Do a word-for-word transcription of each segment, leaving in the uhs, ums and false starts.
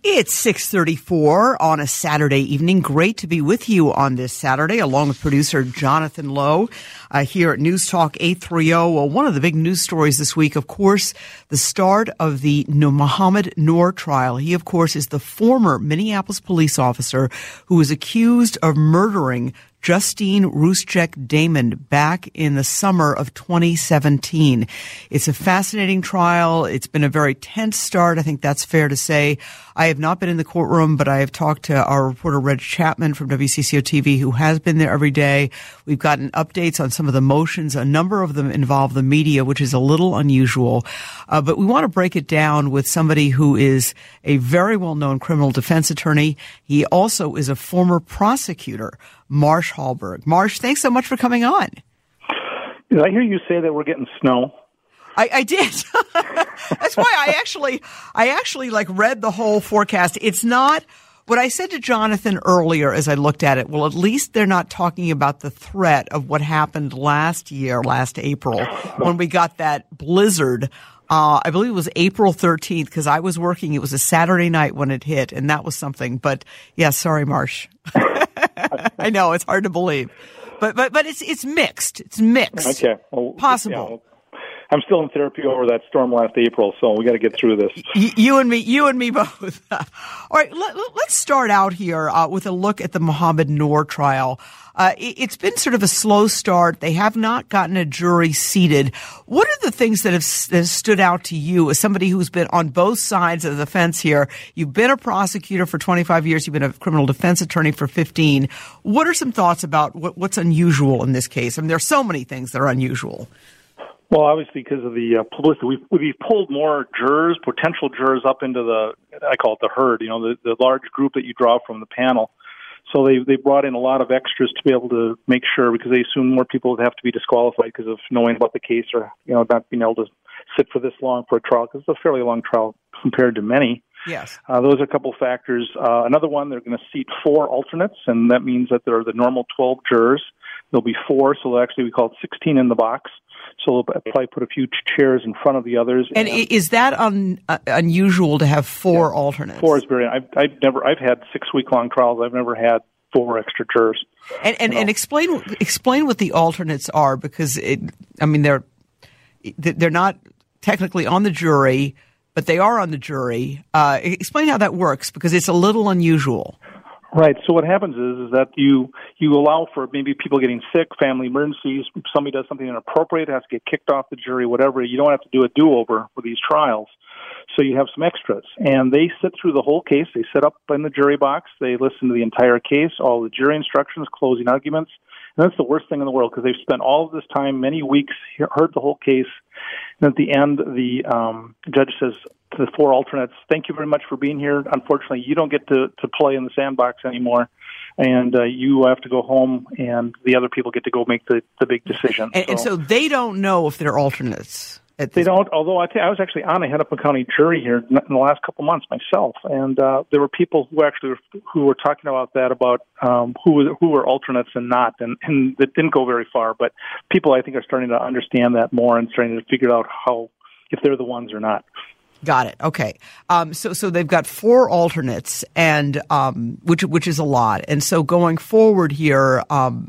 It's six thirty-four on a Saturday evening. Great to be with you on this Saturday, along with producer Jonathan Lowe uh, here at News Talk eight thirty. Well, one of the big news stories this week, of course, the start of the Mohamed Noor trial. He, of course, is the former Minneapolis police officer who was accused of murdering Justine Ruszczyk Damon back in the summer of twenty seventeen. It's a fascinating trial. It's been a very tense start. I think that's fair to say. I have not been in the courtroom, but I have talked to our reporter, Reg Chapman from W C C O T V, who has been there every day. We've gotten updates on some of the motions. A number of them involve the media, which is a little unusual. Uh, but we want to break it down with somebody who is a very well-known criminal defense attorney. He also is a former prosecutor, Marsh Hallberg. Marsh, thanks so much for coming on. Did I hear you say that we're getting snow? I, I did. That's why I actually, I actually like read the whole forecast. It's not what I said to Jonathan earlier as I looked at it. Well, at least they're not talking about the threat of what happened last year, last April, when we got that blizzard. Uh, I believe it was April thirteenth because I was working. It was a Saturday night when it hit, and that was something. But yeah, sorry, Marsh. I know it's hard to believe, but but but it's it's mixed. It's mixed. Okay, well, possible. Yeah, well, I'm still in therapy over that storm last April, so we got to get through this. Y- you and me, you and me both. All right, let, let's start out here uh, with a look at the Mohamed Noor trial. Uh, it, it's been sort of a slow start. They have not gotten a jury seated. What are the things that have, that have stood out to you as somebody who's been on both sides of the fence here? You've been a prosecutor for twenty-five years. You've been a criminal defense attorney for fifteen. What are some thoughts about what, what's unusual in this case? I mean, there are so many things that are unusual. Well, obviously, because of the uh, publicity, we've, we've pulled more jurors, potential jurors, up into the, I call it the herd, you know, the, the large group that you draw from the panel. So they they brought in a lot of extras to be able to make sure, because they assume more people would have to be disqualified because of knowing about the case or, you know, not being able to sit for this long for a trial, because it's a fairly long trial compared to many. Yes. Uh, those are a couple factors. Uh, another one, they're going to seat four alternates, and that means that there are the normal twelve jurors. There'll be four, so actually we call it sixteen in the box. So they'll probably put a few chairs in front of the others. And, and is that un, uh, unusual to have four yeah, alternates? Four is very. I've, I've never. I've had six week long trials. I've never had four extra jurors. And and, you know. and explain explain what the alternates are, because it. I mean, they're they're not technically on the jury, but they are on the jury. Uh, explain how that works, because it's a little unusual. Right. So what happens is, is that you, you allow for maybe people getting sick, family emergencies, if somebody does something inappropriate, has to get kicked off the jury, whatever. You don't have to do a do-over for these trials. So you have some extras. And they sit through the whole case. They sit up in the jury box. They listen to the entire case, all the jury instructions, closing arguments. And that's the worst thing in the world, because they've spent all of this time, many weeks, heard the whole case. And at the end, the um, judge says to the four alternates, "Thank you very much for being here. Unfortunately, you don't get to, to play in the sandbox anymore, and uh, you have to go home, and the other people get to go make the, the big decision." And so, and so they don't know if they're alternates. They don't, although I, I was actually on a Hennepin County jury here in the last couple of months myself, and uh, there were people who actually were, who were talking about that, about um, who who were alternates and not, and, and it didn't go very far. But people, I think, are starting to understand that more and starting to figure out how, if they're the ones or not. Got it. Okay. Um, so so they've got four alternates, and um, which which is a lot. And so going forward here, um,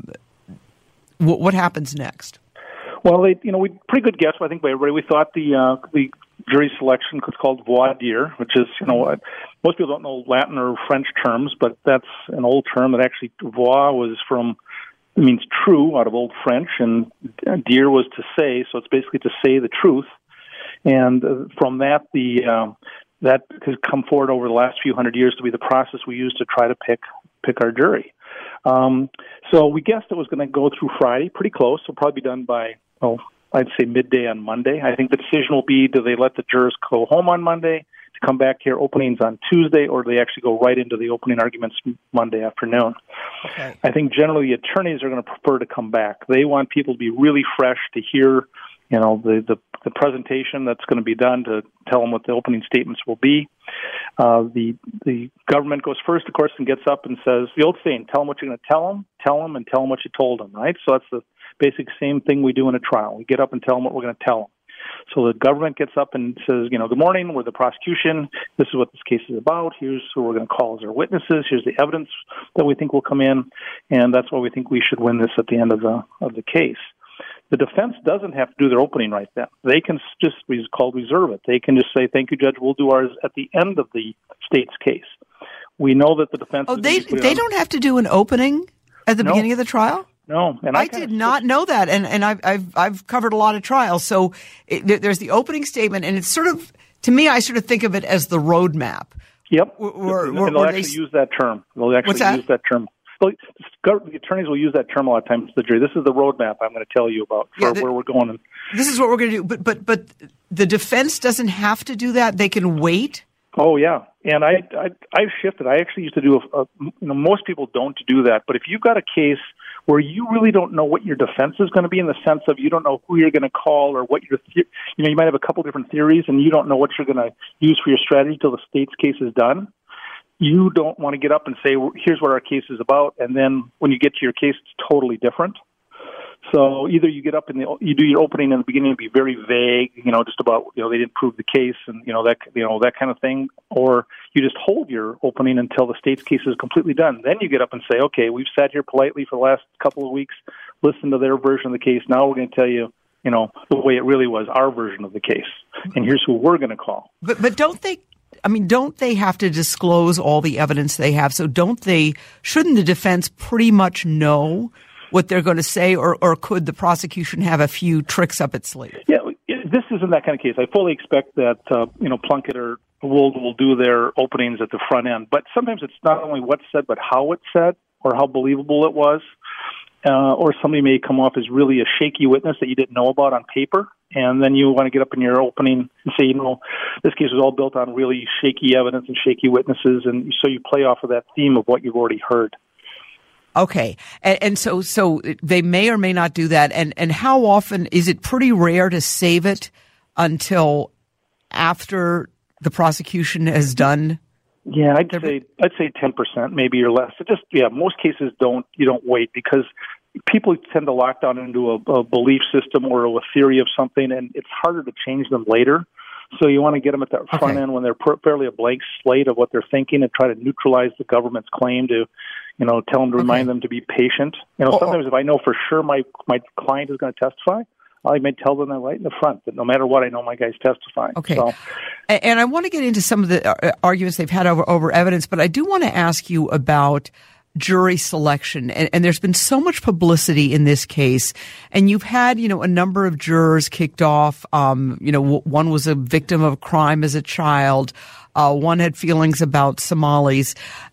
what, what happens next? Well, they, you know, we pretty good guess, I think, by everybody. We thought the uh, the jury selection was called voir dire, which is, you know, most people don't know Latin or French terms, but that's an old term that actually voir was from, it means true out of Old French, and dire was to say, so it's basically to say the truth. And uh, from that, the uh, that has come forward over the last few hundred years to be the process we use to try to pick pick our jury. Um, so we guessed it was going to go through Friday, pretty close. It'll probably be done by, oh, I'd say midday on Monday. I think the decision will be, do they let the jurors go home on Monday to come back here, openings on Tuesday, or do they actually go right into the opening arguments Monday afternoon? Okay. I think generally the attorneys are going to prefer to come back. They want people to be really fresh to hear, you know, the, the, the presentation that's going to be done, to tell them what the opening statements will be. Uh, the the government goes first, of course, and gets up and says, the old saying, tell them what you're going to tell them, tell them, and tell them what you told them, right? So that's the basic same thing we do in a trial. We get up and tell them what we're going to tell them. So the government gets up and says, you know, good morning, we're the prosecution. This is what this case is about. Here's who we're going to call as our witnesses. Here's the evidence that we think will come in. And that's why we think we should win this at the end of the of the case. The defense doesn't have to do their opening right then. They can just, it's called reserve it. They can just say, thank you, Judge, we'll do ours at the end of the state's case. We know that the defense... Oh, they they don't have to do an opening at the no. beginning of the trial? No. And I, I did not know that, and, and I've, I've, I've covered a lot of trials. So it, there's the opening statement, and it's sort of, to me, I sort of think of it as the roadmap. Yep. Or, or, and or, they'll or actually they, use that term. They'll actually what's that? use that term. Well, the attorneys will use that term a lot of times to the jury. This is the roadmap I'm going to tell you about for yeah, the, where we're going. This is what we're going to do. But but but the defense doesn't have to do that. They can wait. Oh yeah, and I, I I've shifted. I actually used to do a, a you know most people don't do that. But if you've got a case where you really don't know what your defense is going to be, in the sense of you don't know who you're going to call or what your you know you might have a couple different theories and you don't know what you're going to use for your strategy till the state's case is done. You don't want to get up and say, well, here's what our case is about, and then when you get to your case, it's totally different. So either you get up and you do your opening in the beginning and be very vague, you know, just about, you know, they didn't prove the case and, you know, that, you know, that kind of thing, or you just hold your opening until the state's case is completely done. Then you get up and say, okay, we've sat here politely for the last couple of weeks, listened to their version of the case. Now we're going to tell you, you know, the way it really was, our version of the case, and here's who we're going to call. But but don't they? I mean, don't they have to disclose all the evidence they have? So don't they, shouldn't the defense pretty much know what they're going to say, or, or could the prosecution have a few tricks up its sleeve? Yeah, this isn't that kind of case. I fully expect that, uh, you know, Plunkett or Wold will do their openings at the front end. But sometimes it's not only what's said, but how it's said or how believable it was. Uh, or somebody may come off as really a shaky witness that you didn't know about on paper. And then you want to get up in your opening and say, you know, this case was all built on really shaky evidence and shaky witnesses. And so you play off of that theme of what you've already heard. Okay. And, and so, so they may or may not do that. And, and how often is it pretty rare to save it until after the prosecution has done? Yeah, I'd say, I'd say ten percent maybe or less. It just, yeah, most cases don't, you don't wait because people tend to lock down into a, a belief system or a theory of something, and it's harder to change them later. So you want to get them at that front okay. end when they're fairly a blank slate of what they're thinking, and try to neutralize the government's claim to, you know, tell them to remind okay. them to be patient. You know, oh, sometimes oh. if I know for sure my my client is going to testify, I may tell them that right in the front that no matter what, I know my guy's testifying. Okay. So, and, and I want to get into some of the arguments they've had over, over evidence, but I do want to ask you about jury selection. And, and there's been so much publicity in this case. And you've had, you know, a number of jurors kicked off. Um, you know, w- one was a victim of crime as a child. Uh, one had feelings about Somalis.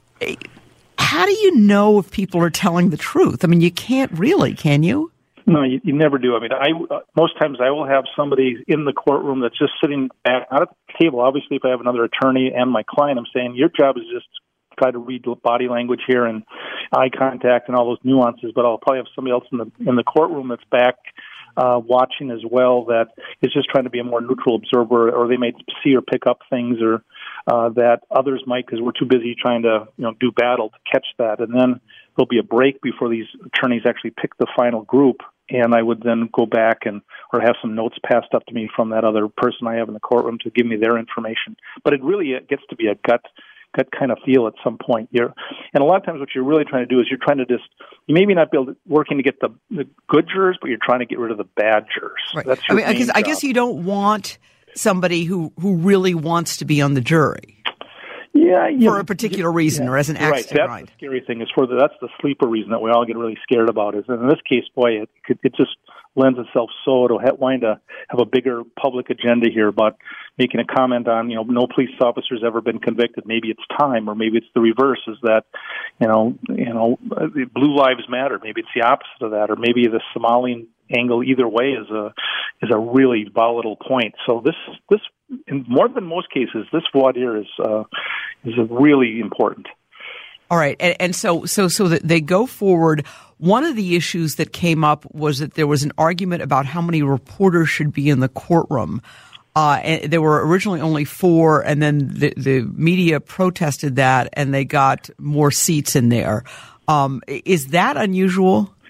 How do you know if people are telling the truth? I mean, you can't really, can you? No, you, you never do. I mean, I uh, most times I will have somebody in the courtroom that's just sitting back, not at the table. Obviously, if I have another attorney and my client, I'm saying, your job is just try to read body language here and eye contact and all those nuances, but I'll probably have somebody else in the in the courtroom that's back uh, watching as well that is just trying to be a more neutral observer, or they may see or pick up things or uh, that others might because we're too busy trying to you know do battle to catch that. And then there'll be a break before these attorneys actually pick the final group, and I would then go back and or have some notes passed up to me from that other person I have in the courtroom to give me their information. But it really it gets to be a gut gut kind of feel at some point. You're, and a lot of times what you're really trying to do is you're trying to just, you maybe not be able to, working to get the, the good jurors, but you're trying to get rid of the bad jurors. Right. That's your I mean, I guess, I guess you don't want somebody who, who really wants to be on the jury. Yeah, yeah, for a particular reason, yeah, or as an right. accident. That's right. the scary thing. Is for the that's the sleeper reason that we all get really scared about. Is in this case, boy, it could, it just lends itself so to wind to have a bigger public agenda here about making a comment on you know no police officer's ever been convicted. Maybe it's time, or maybe it's the reverse. Is that you know you know blue lives matter? Maybe it's the opposite of that, or maybe the Somali angle. Either way is a is a really volatile point. So this this. In more than most cases, this voir dire is uh, is really important. All right, and, and so so so that they go forward. One of the issues that came up was that there was an argument about how many reporters should be in the courtroom. Uh, and there were originally only four, and then the, the media protested that, and they got more seats in there. Um, is that unusual?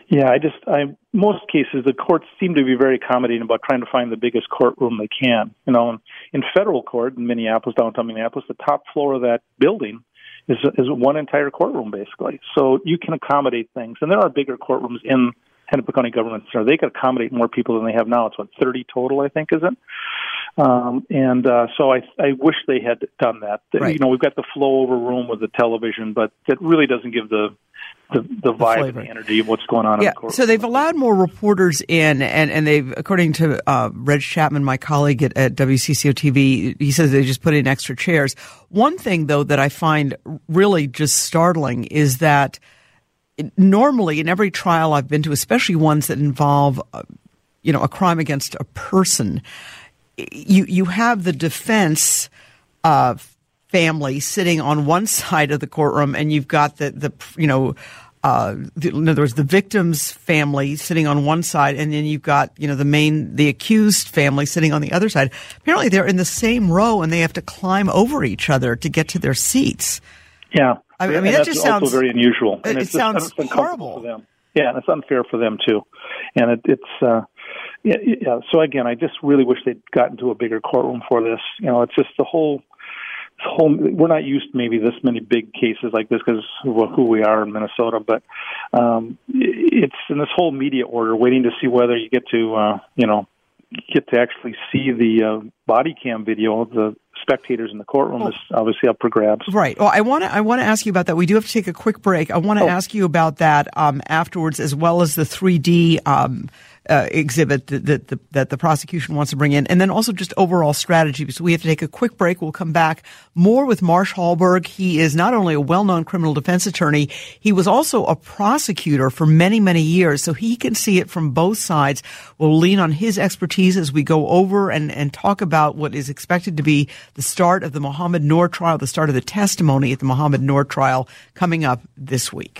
Yeah, I just, I, most cases, the courts seem to be very accommodating about trying to find the biggest courtroom they can. You know, in, in federal court in Minneapolis, downtown Minneapolis, the top floor of that building is is one entire courtroom, basically. So you can accommodate things. And there are bigger courtrooms in Hennepin County Government Center. They could accommodate more people than they have now. It's, what, thirty total, I think, is it? Um, and uh, so I, I wish they had done that. Right. You know, we've got the flow over room with the television, but it really doesn't give the the, the vibe the and the energy of what's going on yeah. in the court. So they've allowed more reporters in, and, and they've, according to uh, Reg Chapman, my colleague at, at W C C O T V, he says they just put in extra chairs. One thing, though, that I find really just startling is that normally in every trial I've been to, especially ones that involve, uh, you know, a crime against a person, you you have the defense uh, family sitting on one side of the courtroom, and you've got the, the you know, uh, the, in other words, the victim's family sitting on one side, and then you've got, you know, the main, the accused family sitting on the other side. Apparently they're in the same row, and they have to climb over each other to get to their seats. Yeah. I, I mean, and that that's just also sounds very unusual. It, and it it's sounds just, horrible for them. Yeah, and it's unfair for them too. And it, it's uh, yeah, yeah. So again, I just really wish they'd gotten to a bigger courtroom for this. You know, it's just the whole, this whole. We're not used to maybe this many big cases like this because of who we are in Minnesota. But um, it's in this whole media order, waiting to see whether you get to, uh, you know, get to actually see the uh, body cam video of the spectators in the courtroom oh. is obviously up for grabs. Right. Well, I want to I want to ask you about that. We do have to take a quick break. I want to oh. ask you about that um, afterwards, as well as the three D um, uh, exhibit that, that, the, that the prosecution wants to bring in, and then also just overall strategy. So we have to take a quick break. We'll come back more with Marsh Hallberg. He is not only a well-known criminal defense attorney, he was also a prosecutor for many, many years, so he can see it from both sides. We'll lean on his expertise as we go over and, and talk about what is expected to be the start of the Mohamed Noor trial, the start of the testimony at the Mohamed Noor trial coming up this week.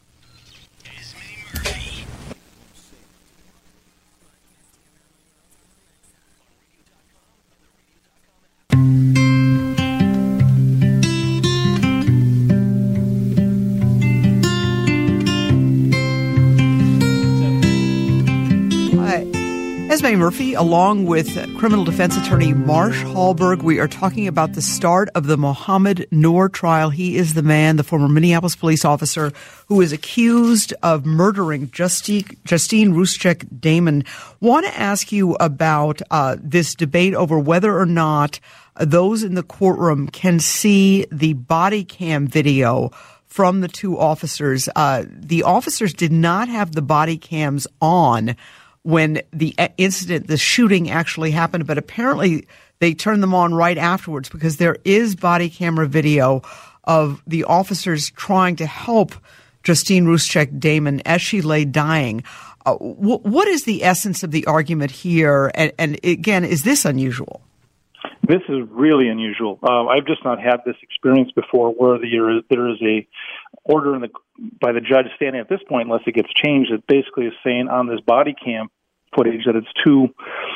Esme Murphy, along with criminal defense attorney Marsh Hallberg. We are talking about the start of the Mohamed Noor trial. He is the man, the former Minneapolis police officer, who is accused of murdering Justine, Justine Ruszczyk Damon. Want to ask you about uh, this debate over whether or not those in the courtroom can see the body cam video from the two officers. Uh, the officers did not have the body cams on when the incident, the shooting actually happened, but apparently they turned them on right afterwards because there is body camera video of the officers trying to help Justine Ruszczyk Damon as she lay dying. Uh, w- what is the essence of the argument here? And, and again, is this unusual? This is really unusual. Uh, I've just not had this experience before where there is, there is a order in the, by the judge standing at this point, unless it gets changed, that basically is saying on this body cam footage that it's too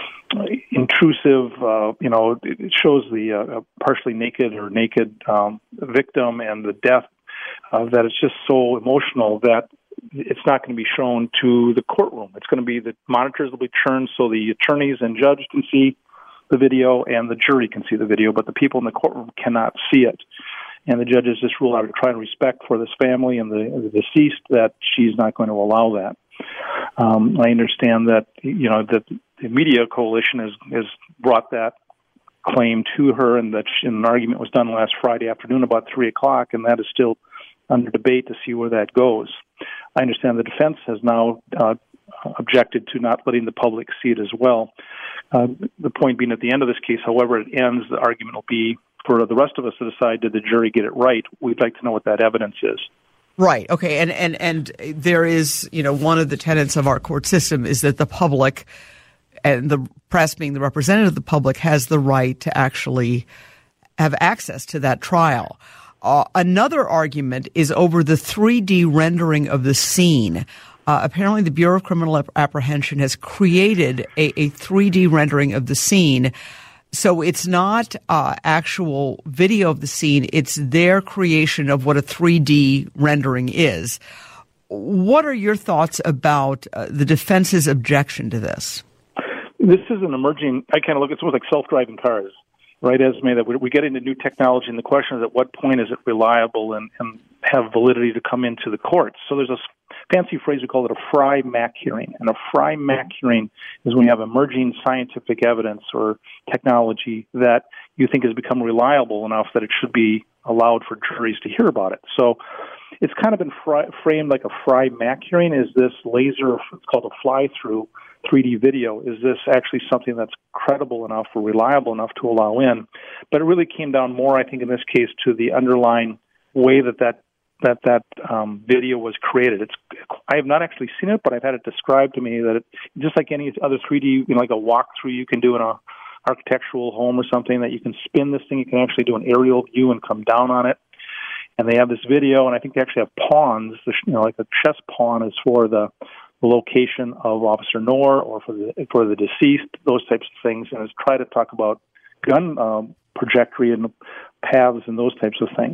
intrusive. Uh, you know, it shows the uh, partially naked or naked um, victim and the death, uh, that it's just so emotional that it's not going to be shown to the courtroom. It's going to be the monitors will be turned so the attorneys and judge can see the video and the jury can see the video, but the people in the courtroom cannot see it. And the judges just rule out of trying to respect for this family and the, the deceased that she's not going to allow that. Um, I understand that, you know, that the media coalition has, has brought that claim to her, and that she, an argument was done last Friday afternoon about three o'clock, and that is still under debate to see where that goes. I understand the defense has now uh, objected to not letting the public see it as well. Uh, the point being, at the end of this case, however it ends, the argument will be for the rest of us to decide, did the jury get it right? We'd like to know what that evidence is. Right. Okay. And, and, and there is, you know, one of the tenets of our court system is that the public and the press, being the representative of the public, has the right to actually have access to that trial. Uh, another argument is over the three D rendering of the scene. Uh, apparently, the Bureau of Criminal App- Apprehension has created a, a three D rendering of the scene. So it's not uh, actual video of the scene. It's their creation of what a three D rendering is. what are your thoughts about uh, the defense's objection to this? This is an emerging, I kind of look at something like self-driving cars, right, Esme, that we, we get into new technology, and the question is at what point is it reliable and, and have validity to come into the courts. So there's a fancy phrase, we call it a Frye-Mac hearing. And a Frye-Mac hearing is when you have emerging scientific evidence or technology that you think has become reliable enough that it should be allowed for juries to hear about it. So it's kind of been fr- framed like a Frye-Mac hearing. Is this laser, it's called a fly-through three D video, is this actually something that's credible enough or reliable enough to allow in? But it really came down more, I think, in this case, to the underlying way that that that that um, video was created. It's I have not actually seen it, but I've had it described to me that it, just like any other three D, you know, like a walkthrough you can do in a architectural home or something, that you can spin this thing, you can actually do an aerial view and come down on it. And they have this video, and I think they actually have pawns. You know, like a chess pawn is for the, the location of Officer Knorr or for the for the deceased, those types of things, and it's try to talk about gun um, trajectory and paths and those types of things.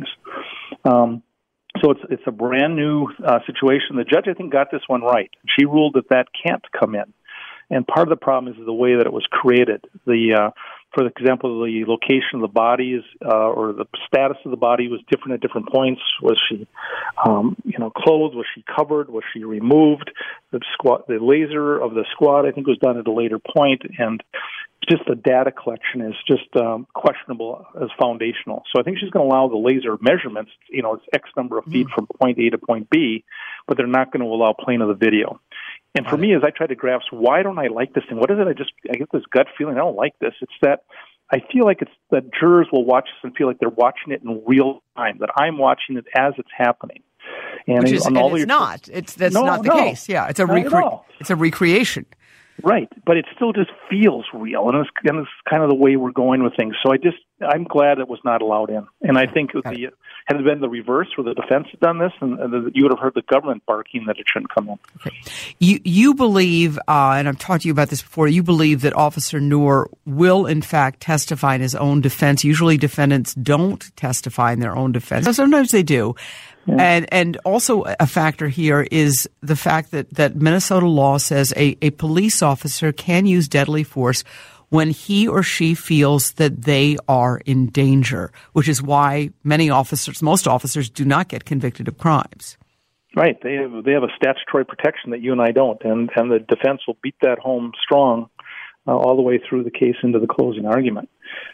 Um, So it's it's a brand new uh, situation. The judge, I think, got this one right. She ruled that that can't come in. And part of the problem is the way that it was created. The, uh, for example, the location of the bodies uh, or the status of the body was different at different points. Was she, um, you know, clothed? Was she covered? Was she removed? The squad, the laser of the squad, I think, was done at a later point, and just the data collection is just um, questionable as foundational. So I think she's going to allow the laser measurements. You know, it's X number of feet mm. from point A to point B, but they're not going to allow playing of the video. And for me, as I try to grasp, why don't I like this thing? What is it? I just I get this gut feeling I don't like this. It's that I feel like it's that jurors will watch this and feel like they're watching it in real time, that I'm watching it as it's happening. And, Which is, and and it's not. It's that's no, not the no, case. Yeah, it's a recre- it's a recreation. Right, but it still just feels real, and it's, and it's kind of the way we're going with things. So I just, I'm glad it was not allowed in. And I think the, had it been the reverse, where the defense had done this, and, and you would have heard the government barking that it shouldn't come in. Okay. You you believe, uh, and I've talked to you about this before, you believe that Officer Knorr will, in fact, testify in his own defense. Usually defendants don't testify in their own defense. Sometimes they do. Yeah. And and also a factor here is the fact that, that Minnesota law says a, a police officer can use deadly force when he or she feels that they are in danger, which is why many officers, most officers, do not get convicted of crimes. Right. They have, they have a statutory protection that you and I don't, and, and the defense will beat that home strong uh, all the way through the case into the closing argument.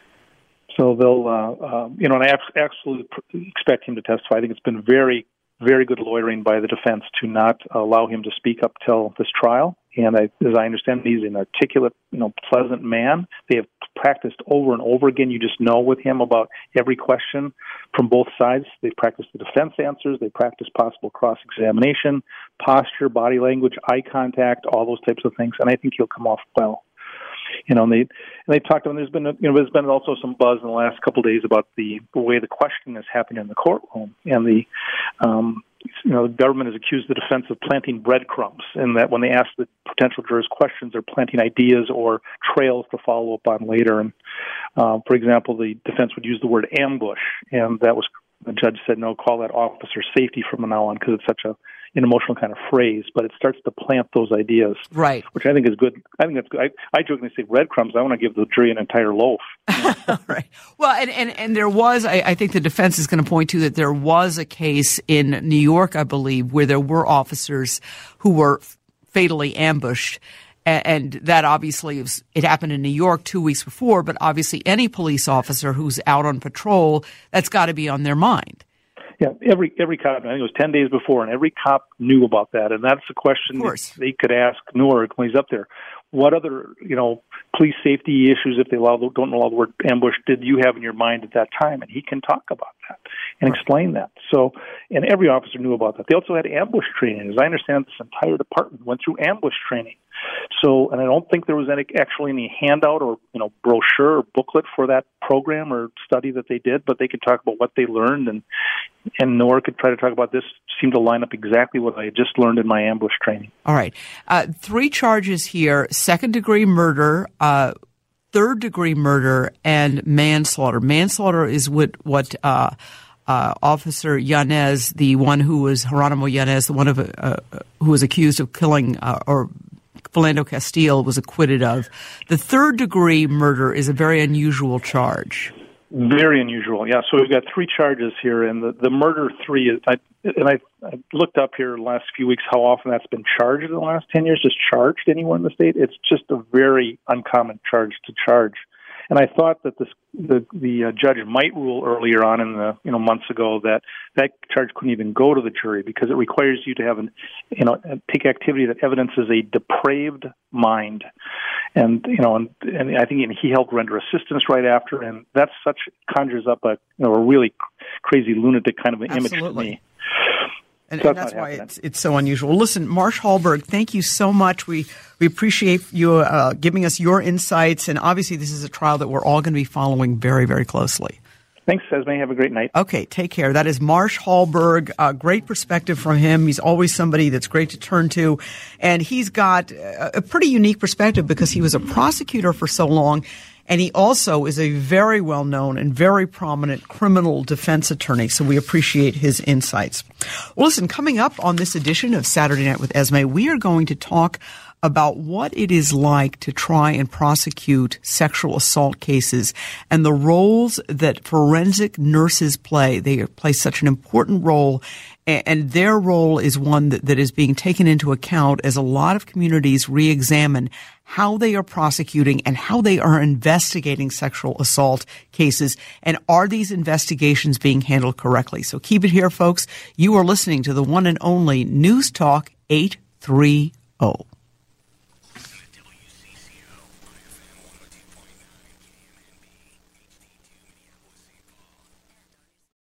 So they'll, uh, uh, you know, and I absolutely expect him to testify. I think it's been very, very good lawyering by the defense to not allow him to speak up till this trial. And I, as I understand, he's an articulate, you know, pleasant man. They have practiced over and over again. You just know with him about every question from both sides. They practice the defense answers. They practice possible cross-examination, posture, body language, eye contact, all those types of things. And I think he'll come off well. You know, and they and they talked about. There's been, you know, there's been also some buzz in the last couple of days about the, the way the questioning is happening in the courtroom, and the, um, you know, the government has accused the defense of planting breadcrumbs, and that when they ask the potential jurors questions, they're planting ideas or trails to follow up on later. And uh, for example, the defense would use the word ambush, and that was the judge said no, call that officer safety from now on because it's such a an emotional kind of phrase, but it starts to plant those ideas, right? Which I think is good. I think that's good. I, I jokingly say breadcrumbs. I want to give the jury an entire loaf. Right. Well, and, and, and there was, I, I think the defense is going to point to that there was a case in New York, I believe, where there were officers who were fatally ambushed. And, and that obviously, was, it happened in New York two weeks before, but obviously any police officer who's out on patrol, that's got to be on their mind. Yeah, every every cop, I think it was ten days before, and every cop knew about that. And that's the question that they could ask Knorr when he's up there. What other, you know, police safety issues, if they allow, don't allow the word ambush, did you have in your mind at that time? And he can talk about that and explain that. So, and every officer knew about that. They also had ambush training. As I understand, this entire department went through ambush training. So, and I don't think there was any actually any handout or, you know, brochure or booklet for that program or study that they did, but they could talk about what they learned, and and Knorr could try to talk about this. Seemed to line up exactly what I had just learned in my ambush training. All right. Uh, three charges here: second-degree murder, uh, third-degree murder, and manslaughter. Manslaughter is what what uh, uh, Officer Yanez, the one who was Geronimo Yanez, the one of uh, who was accused of killing uh, or Philando Castile, was acquitted of. The third degree murder is a very unusual charge. Very unusual, yeah. So we've got three charges here, and the, the murder three is. I, and I, I looked up here the last few weeks how often that's been charged in the last ten years. Just charged anyone in the state. It's just a very uncommon charge to charge. And I thought that this, the the uh, judge might rule earlier on in the you know months ago that that charge couldn't even go to the jury because it requires you to have an you know take activity that evidences a depraved mind, and you know and, and I think he helped render assistance right after, and that such conjures up a you know a really crazy lunatic kind of an Absolutely. image to me. And, and that's why it's, it's so unusual. Listen, Marsh Hallberg, thank you so much. We we appreciate you uh, giving us your insights. And obviously, this is a trial that we're all going to be following very, very closely. Thanks, Esme. Have a great night. Okay, take care. That is Marsh Hallberg. Uh, great perspective from him. He's always somebody that's great to turn to. And he's got a, a pretty unique perspective because he was a prosecutor for so long. And he also is a very well-known and very prominent criminal defense attorney, so we appreciate his insights. Well, listen, coming up on this edition of Saturday Night with Esme, we are going to talk about what it is like to try and prosecute sexual assault cases and the roles that forensic nurses play. They play such an important role, and their role is one that, that is being taken into account as a lot of communities re-examine how they are prosecuting and how they are investigating sexual assault cases. And are these investigations being handled correctly? So keep it here, folks. You are listening to the one and only News Talk eight thirty.